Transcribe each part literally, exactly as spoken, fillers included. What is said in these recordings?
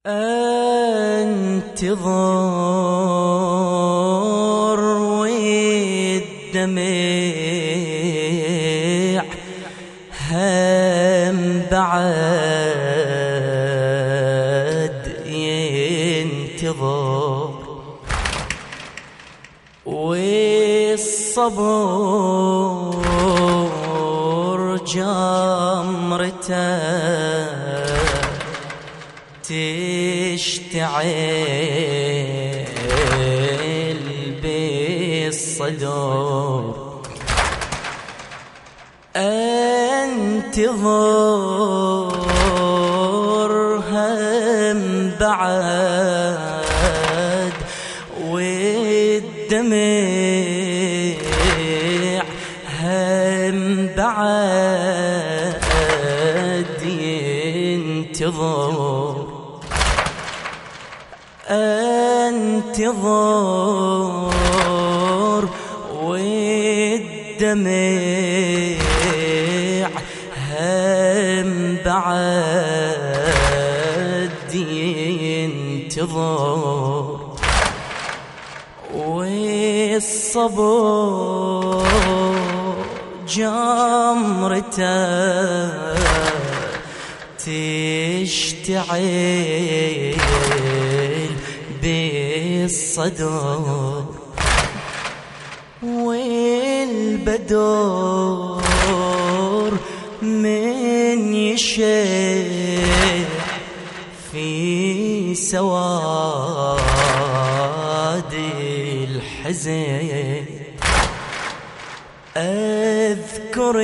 انتظر والدمع هم بعد ينتظر، والصبر جمرته تشتعل بالصدور. انتظر هم بعد والدمع هم بعد ينتظر. انتظر والدمع هم بعد ينتظر، والصبر جمرته تشتعل بالصدور، والبدور من يشع في سواد الحزن. أذكر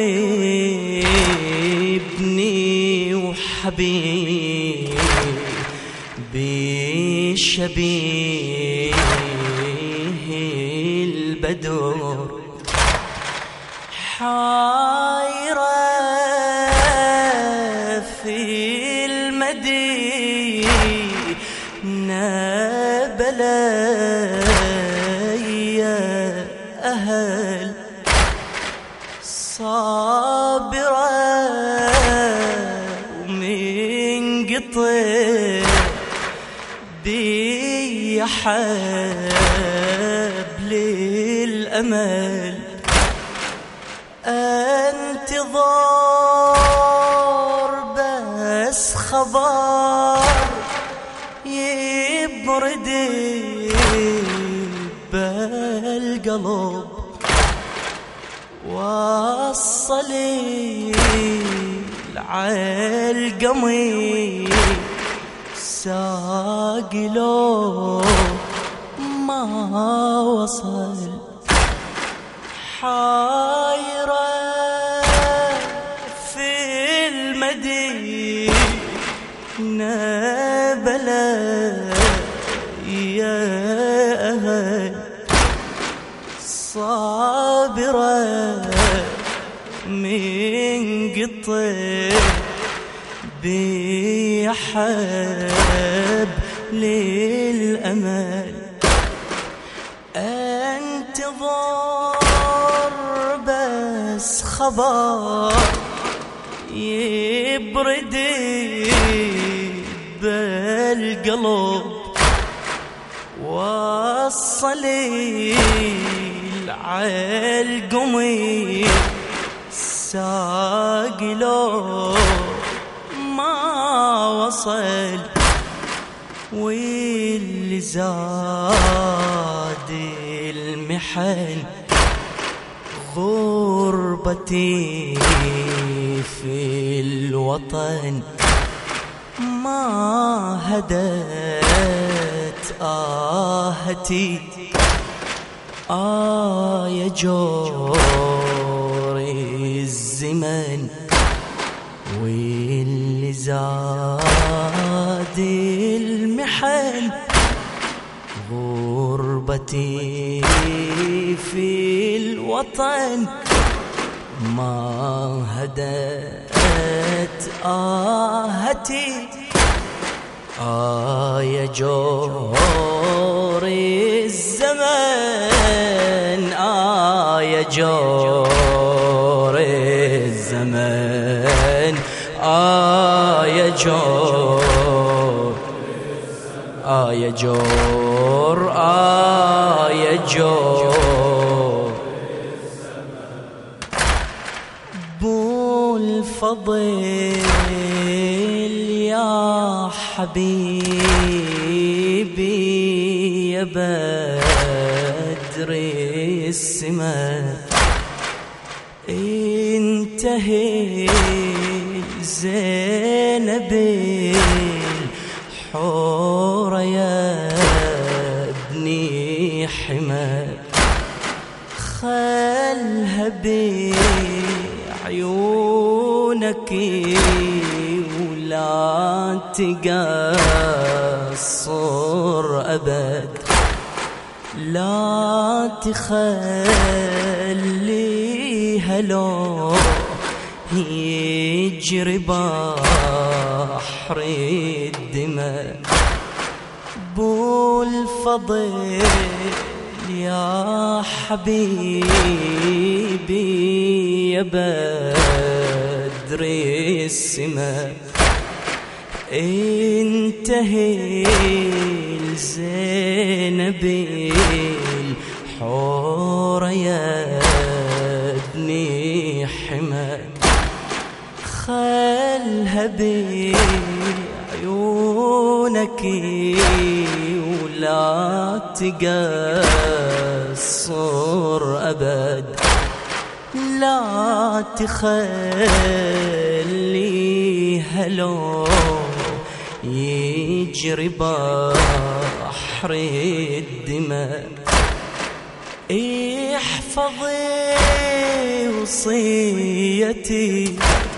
ابني وحبيبي بشبيه البدور، حايرة في المدينة بلايا أهل، صابرة ومن قطر بي حبل الأمل. انتظر بس خبر يبرد بالقلب، وصلي عالقمي ساقلو ما وصل. حايرة في المدينة بلايا أهل، صابرة من قطر بيحب للأمل. انتظر بس خبر يبرد بالقلب، وصلي عالقمي ساقلو ما وصل، واللي زاد المحن غربتي في الوطن. ما هدت آهتي آه يا جور الزمن، واللي زاد المحن غربتي في الوطن. ما هدت آهتي آه يا جور الزمن، آه يا جور الزمن، آه يا جور يا جور آه يا جور بو الفضل يا حبيبي يا بدر السماء انتهي زينب الحورة يا ابني حماد خلها بعيونك ولا تقصر أبد لا تخليها لو يجري بحر الدماء بو الفضل يا حبيبي يا بدر السماء انتهي لزينب الحورة يا ابني حماد خلها بعيونك ولا تقصر أبد لا تخليها لو يجري بحر الدماء احفظي وصيتي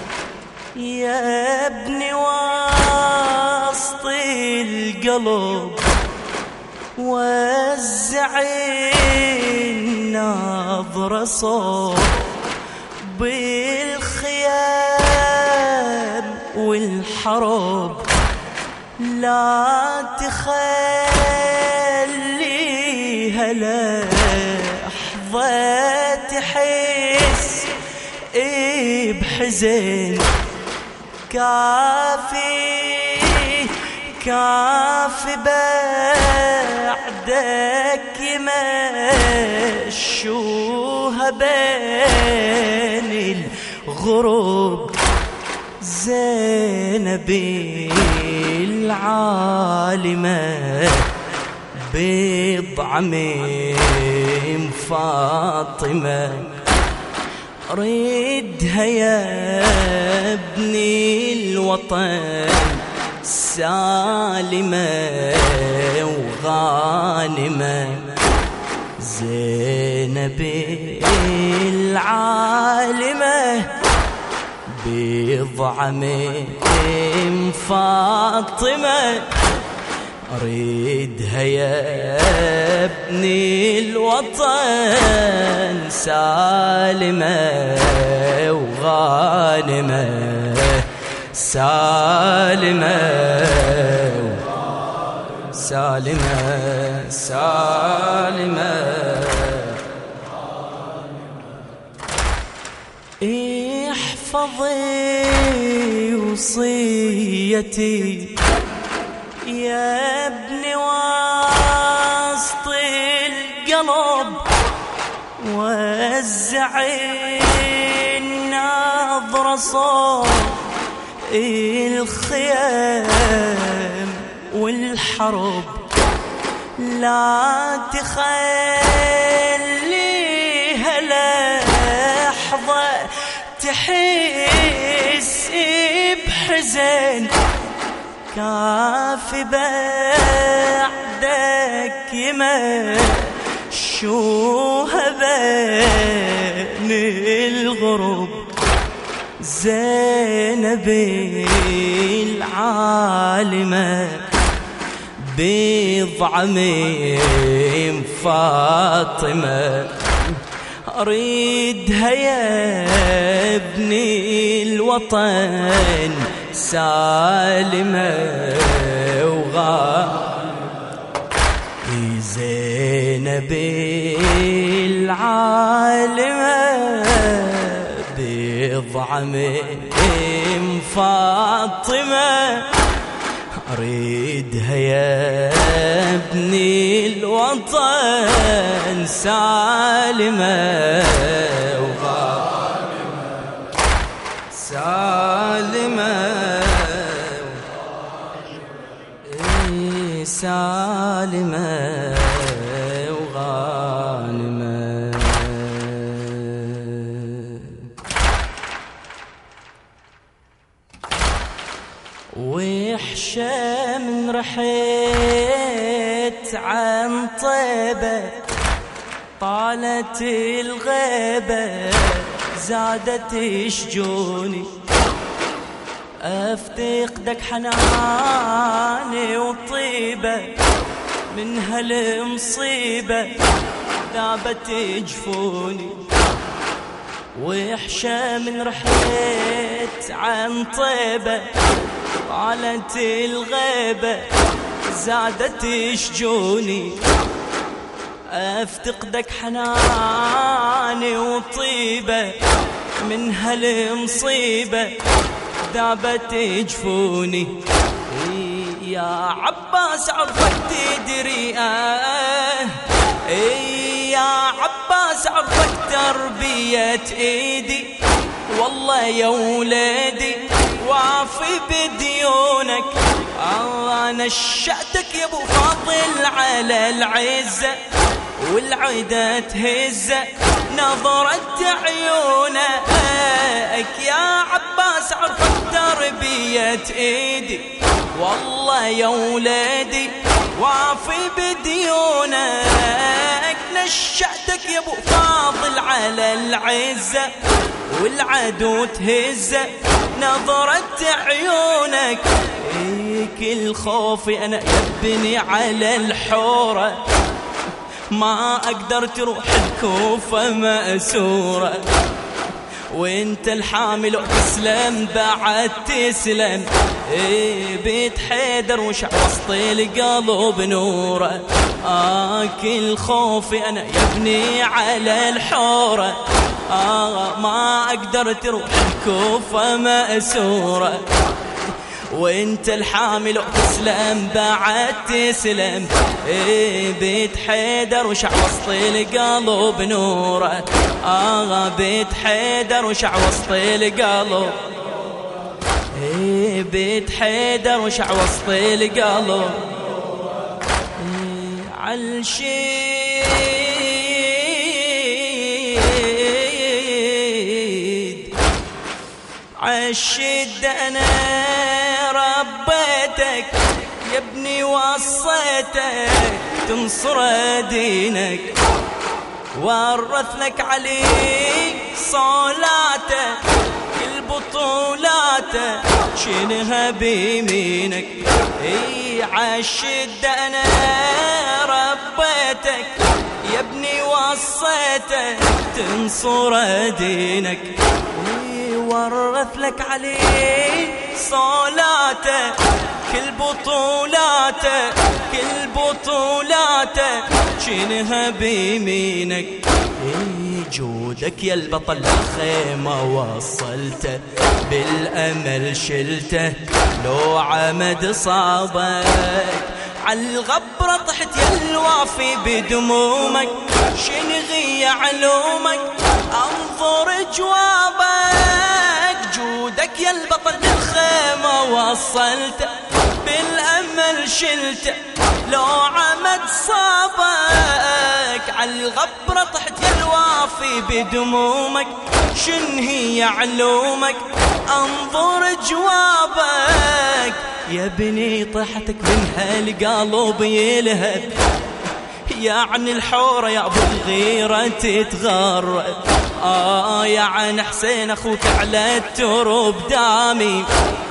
يا ابني وسط القلب وزعي النظرة صوب بالخيام والحرب لا تخليها لحظة تحس بحزن كافي كافي بعدك يمشوها بين الغروب زينب العالمة بضع من فاطمة ردها يا ابني الوطن سالمة وغانمة زينب العالمة بضع من فاطمة أريدها يا ابني الوطن سالمة وغانمة سالمة سالمة سالمة احفظي وصيتي يا ابني وسط القلب وزعي النظرة صوب الخيام والحرب لا تخليها لحظة تحس بحزن كافي بعدك يمشوها بين الغروب زينب العالمة بضع من فاطمة أريدها يا ابني الوطن سالمة وغا زينب العالمة بضع من فاطمة أريدها يا الوطن سالمة وغانمة سالمة إيه سالمة وغانمة. وحشة من رحيت عن طيبة طالت الغيبة زادت شجوني افتقدك حناني وطيبة من هالمصيبة ذابت جفوني. وحشة من رحيت عن طيبة طالت الغيبة زادت شجوني افتقدك حناني وطيبة من هالمصيبة ذابت جفوني. يا عباس عرفك تدري آه يا عباس عرفك تربية ايدي والله يا ولادي وافي بديونك. انا نشأتك يا ابو فاضل على العزة والعدا تهزة نظرت عيونك. يا عباس عرفك تربية ايدي والله يا ولادي وافي بديونك. نشأتك يا ابو فاضل على العزة والعدو تهزة نظرت عيونك. كل خوفي انا يبني على الحورة ما اقدر تروح الكوفة مأسورة وانت الحامل وتسلم بعد تسلم. ايه بيت حيدر وش وسط القلب نوره. آه كل خوفي انا يبني على الحورة آه ما اقدر تروح الكوفة مأسورة وانت الحامل وتسلم بعد تسلم. ايه بيت حيدر وشع وسط القلب نوره. آه بيت حيدر وشع وسط القلب. ايه بيت حيدر وشع وسط القلب. إيه عالشيد عالشد انا ربيتك يا ابني وصيتك تنصر دينك ورث لك عليك صلاته كل بطولاته شنها بيمينك. اي عالشد انا ربيتك يا ابني وصيتك تنصر دينك ورث لك عليه صلاته كل بطولاته كل بطولاته شنها بيمينك. جودك يا البطل الخيمة وصلته بالأمل شلته لو عمد صابك عالغبرة طحت يا الوافي بدمومك شنغي علومك انظر جوابك. جودك يا البطل بالخيمة وصلته بالأمل شلته لو عمد صابك عالغبرة طحت يا الوافي بدمومك شنهي علومك انظر جوابك. يا بني طحتك من هالقلب يلهب يعني الحورة يا ابو الغيرة تتغرب. آه يا عن حسين اخوك على التراب دامي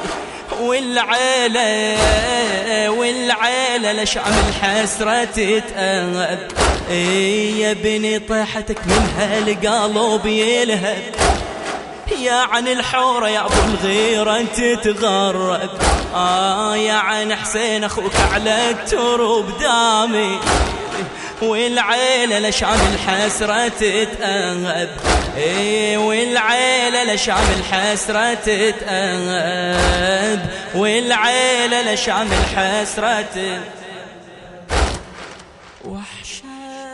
والعيلة والعيلة لشعم الحسرة تتأهب. إيه يا بني طيحتك من هالقلب يلهب يا عن الحورة يا ابو الغيرة تتغرب. آه يا عن حسين اخوك على التراب دامي والعيلة لشعب الحسرة تتأهب. ايه والعيلة لشعب الحسرة تتأهب والعيلة لشعب الحسرة تتأهب. وحشة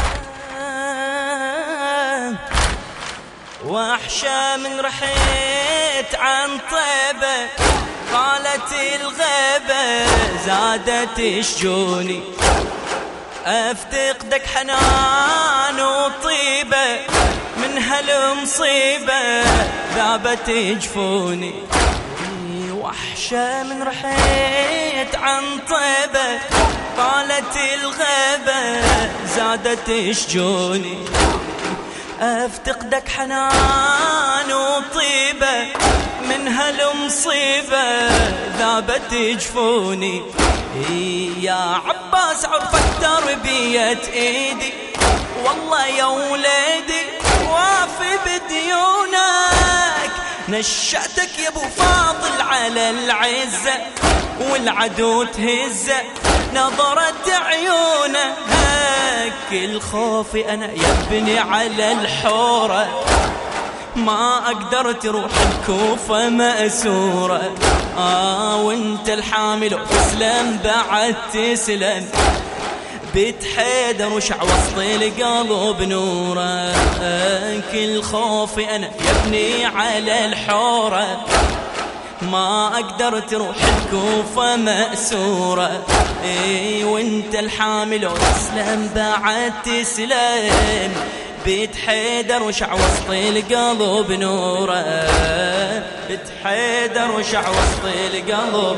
وحشة من رحيت عن طيبة، قالت الغيبة زادت شجوني، افتقدك حنان وطيبة، من هالمصيبة ذابت جفوني. وحشة من رحيت عن طيبة، قالت الغيبة زادت شجوني، افتقدك حنان وطيبة، من هالمصيبة ذابت جفوني. يا عباس عرفت تربية ايدي، والله يا وليدي وافي بديونك، نشأتك يا ابو فاضل على العزة، والعدو تهزه نظرت عيونه، كل خوفي انا يا ابني على الحورة، ما اقدر تروح الكوفة مأسورة. اه وانت الحامل وتسلم بعد تسلم، بيت حيدر وشع وسط القلب نوره، كل خوفي انا يا ابني على الحورة، ما اقدر تروح الكوفة مأسورة. اي وانت الحامل وتسلم بعد تسلم، بيت حيدر وشع وسط القلب نوره، بيت حيدر وشع وسط القلب،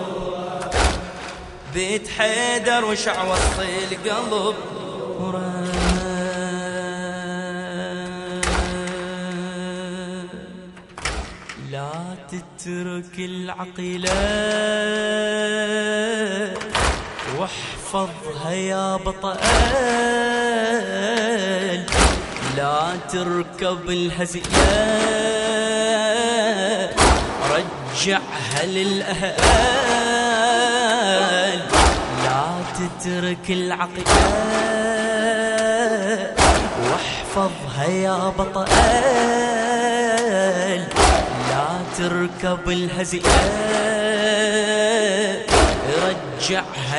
بيت حيدر وشع وسط القلب نوره. لا تترك العقيلة واحفظها يا بطل، لا تركب الهزيلة رجعها للأهل، لا تترك العقيلة واحفظها يا بطل، لا تركب الهزيلة رجعها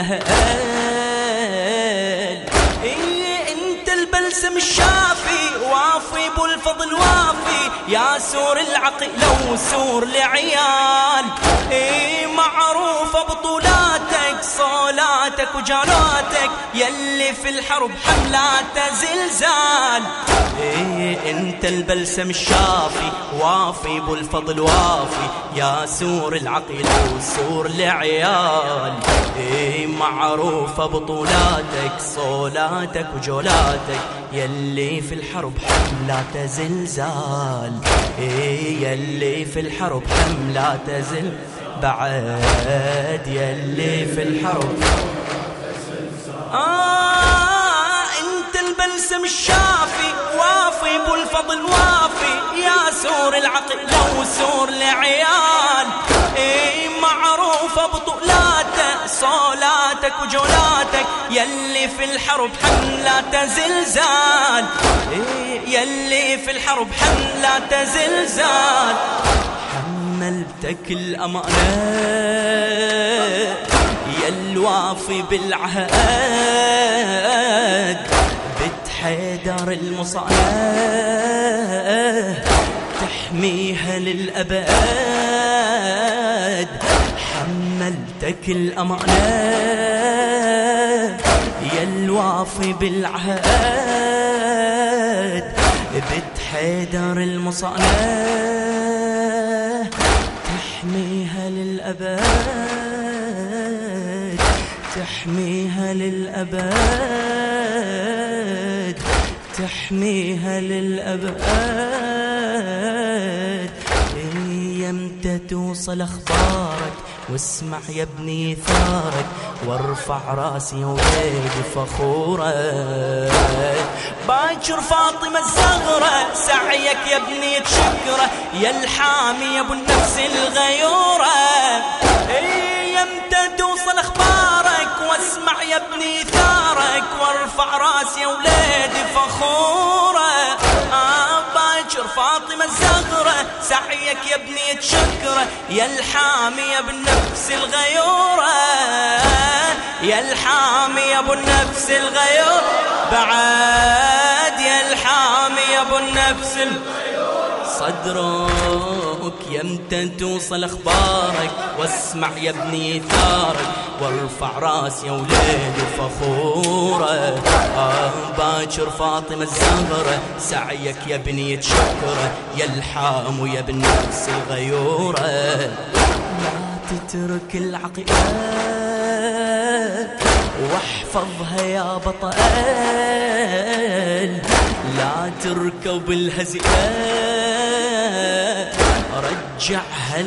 للأهل. إيه انت البلسم الشافي وافي ابو الفضل وافي، يا سور العقيلة وسور العيال، إيه معروفة بطولاتك صولاتك وجالاتك، يلي في الحرب حملات زلزال. إيه انت البلسم الشافي وافي ابو الفضل وافي، يا سور العقيلة وسور العيال، إيه معروفة بطولاتك صولاتك وجولاتك، يلي في الحرب حملات زلزال. إيه يلي في الحرب حملات زل بعد، يلي في الحرب آه انت البلسم الشافي وافي ابو الفضل وافي، يا سور العقيلة وسور العيال، اي معروفة بطولاتك صولاتك وجولاتك، يلي في الحرب حملات زلزال، إيه يلي في الحرب حملات زلزال. حملتك الأمانة يا الوافي بالعهد، بنت حيدر المصانة تحميها للأبد، حملتك الأمانة يا الوافي بالعهد، بنت حيدر المصانة تحميها للأبد، تحميها للأبد، تحميها للأبد. يمتى توصل أخبارك واسمع يا ابني ثارك، وارفع راسي يا وليدي فخورة، باكر فاطمة الزغرة سعيك يا ابني تشكره، يا الحامي يا ابو النفس الغيورة. يمتى توصل اخبارك واسمع يا ابني ثارك، وارفع راسي يا وليدي فخورة، آه باكر فاطمة الزغرة سعيك يا ابني تشكره، يا الحامي يا ابن نفس الغيورة، يا الحامي يا ابو النفس الغيور بعد يا الحامي يا ابو النفس الغيور صدرك يمتى توصل اخبارك واسمع يا ابني ثارك وارفع راس يا وليدي فخوره آه باكر فاطمة الزهرة سعيك يا ابني يتشكره يا الحام ويا ابن نفس الغيورة لا تترك العقيدة واحفظها يا بطل لا تركب الهزيئة رجعها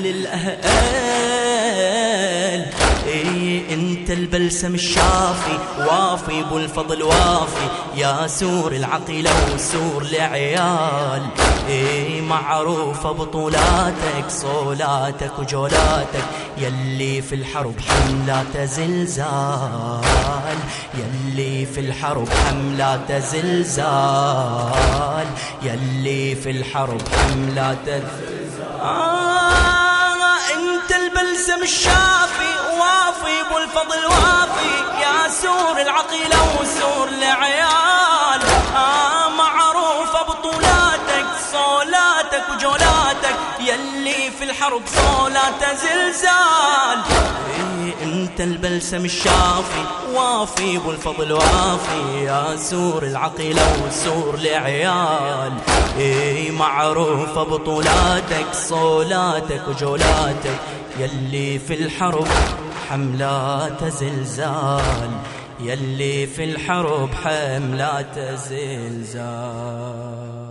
للأهل إيه انت البلسم الشافي وافي بالفضل وافي يا سور العقيلة وسور العيال إيه معروفة بطولاتك صولاتك وجولاتك يلي في الحرب حملات زلزال يلي في الحرب حملات زلزال يلي في الحرب حملات زلزال آه انت البلسم الشافي وافي بالفضل وافي يا سور العقيلة وسور العيال آه معروفة بطولاتك صولاتك وجولاتك يلي في الحرب صولات زلزال إيه انت البلسم الشافي وافي بالفضل وافي يا سور العقيلة وسور العيال إيه معروفة بطولاتك صولاتك وجولاتك يلي في الحرب حملات زلزال يلي في الحرب حملات زلزال.